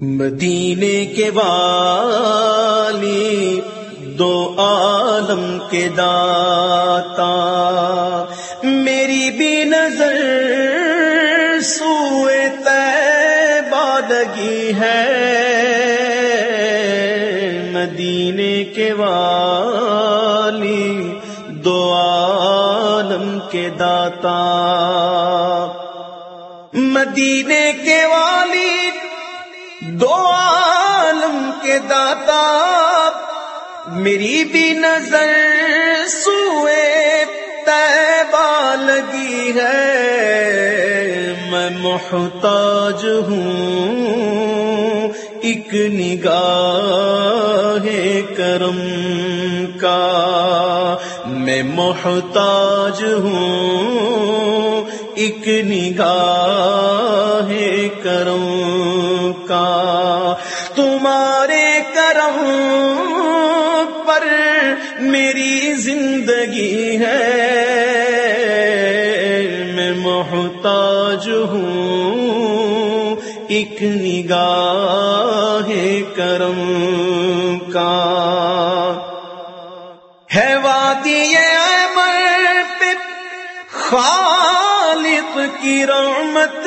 مدینے کے والی دو عالم کے داتا، میری بھی نظر سوئے طیبہ لگی ہے۔ مدینے کے والی دو عالم کے داتا، مدینے کے والی دو عالم کے داتا، میری بھی نظر سوئے طیبہ لگی ہے۔ میں محتاج ہوں ایک نگاہ کرم کا، میں محتاج ہوں ایک نگاہ کرم کا۔ تمہارے کرم پر میری زندگی ہے، میں محتاج ہوں ایک نگاہ کرم کا۔ ہے وادی عمر پہ خالق کی رحمت،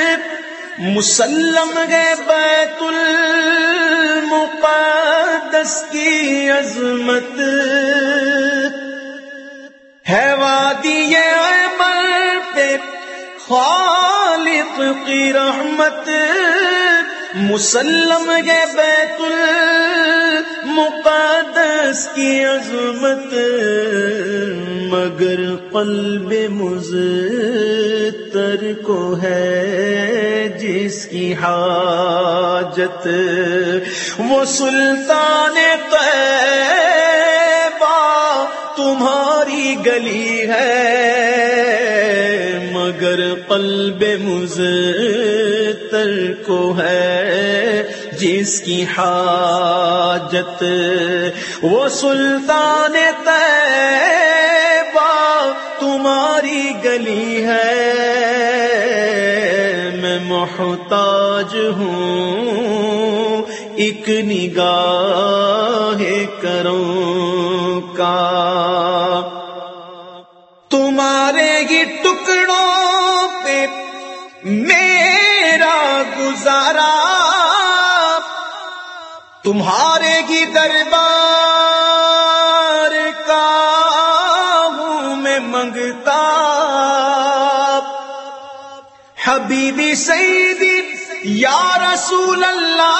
مسلم ہے بیت المقدس کی عظمت۔ ہے وادی عمر پہ خالق کی رحمت، مسلم ہے بیت المقدس کی عظمت، مگر قلب مضطر کو ہے جس کی حاجت، وہ سلطان طیبہ تمہاری گلی ہے، مگر قلب مضطر کو ہے جس کی حاجت، وہ سلطان طیبہ تمہاری گلی ہے۔ میں محتاج ہوں ایک نگاہ کرم کا۔ تمہارے ہی ٹکڑوں پہ میرا گزارا، تمہارے ہی دربار کا ہوں میں منگتا، حبیبی سیدی یا رسول اللہ،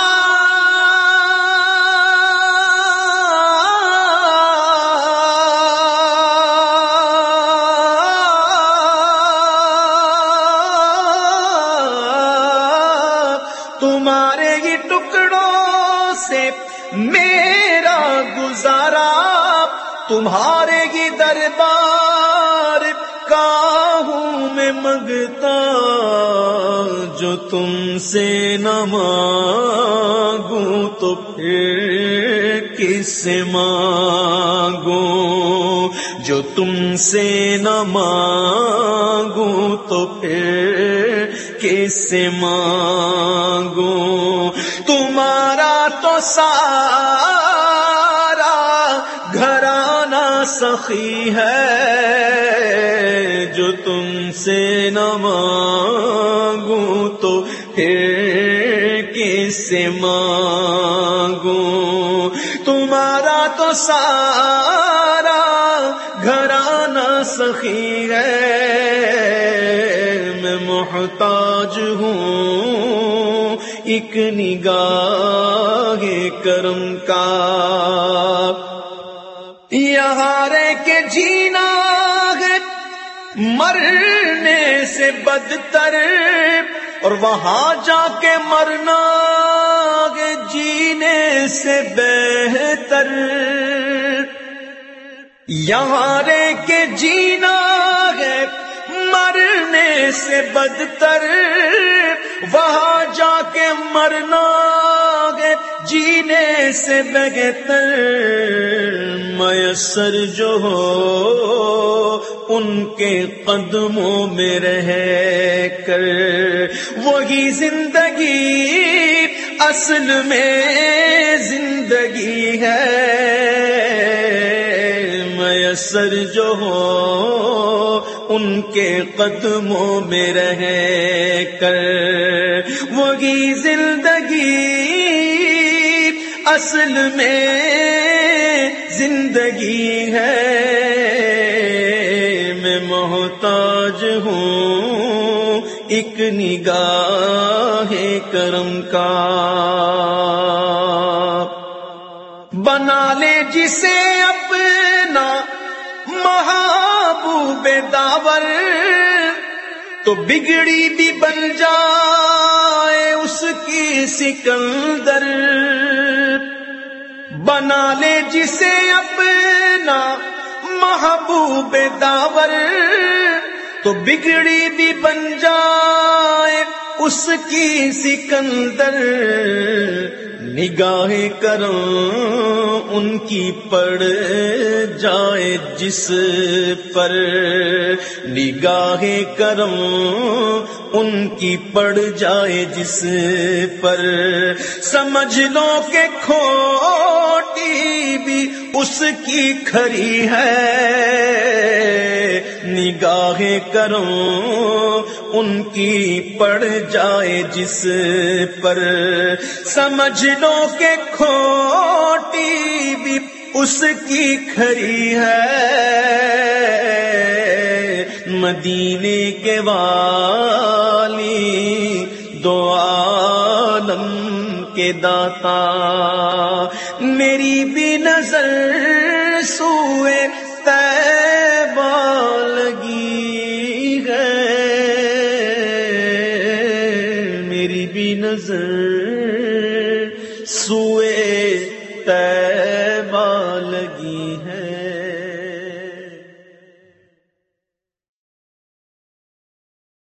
تمہارے ہی ٹکڑوں سے میرا گزارا، تمہارے ہی دربار کا ہوں میں منگتا، جو تم سے نہ مانگوں تو پھر کس سے مانگوں، جو تم سے نہ مانگوں تو پھر کس سے مانگوں۔ تمہارا تو سارا گھرانہ سخی ہے، جو تم سے نہ مانگوں تو پھر کس سے مانگوں۔ تمہارا تو سارا گھرانہ سخی ہے، میں محتاج ہوں ایک نگاہ کرم کا۔ یہاں رہ کے جینا ہے مرنے سے بدتر، اور وہاں جا کے مرنا ہے جینے سے بہتر۔ یہاں رہ کے جینا ہے مرنے سے بدتر، وہاں جا کے مرنا ہے جینے سے بہتر۔ میسر جو ہو ان کے قدموں میں رہ کر، وہی زندگی اصل میں زندگی ہے، میسر جو ہو ان کے قدموں میں رہ کر، وہی زندگی اصل میں زندگی ہے۔ میں محتاج ہوں ایک نگاہ کرم کا، بنا لے جسے اپنا محبوب داور، تو بگڑی بھی بن جائے اس کی سکندر۔ بنا لے جسے اپنا محبوب داور، تو بگڑی بھی بن جائے اس کی سکندر۔ نگاہ کرم ان کی پڑ جائے جس پر، نگاہ کرم ان کی پڑ جائے جس پر، سمجھ لو کہ کھوٹی بھی اس کی کھری ہے۔ نگاہ کرم ان کی پڑ جائے جس پر، سمجھ لو کہ کھوٹی بھی اس کی کھری ہے۔ مدینے کے والی دو عالم کے داتا، میری بھی نظر سوئے طیبہ لگی ہے، میری بھی نظر سوئے طیبہ لگی ہے۔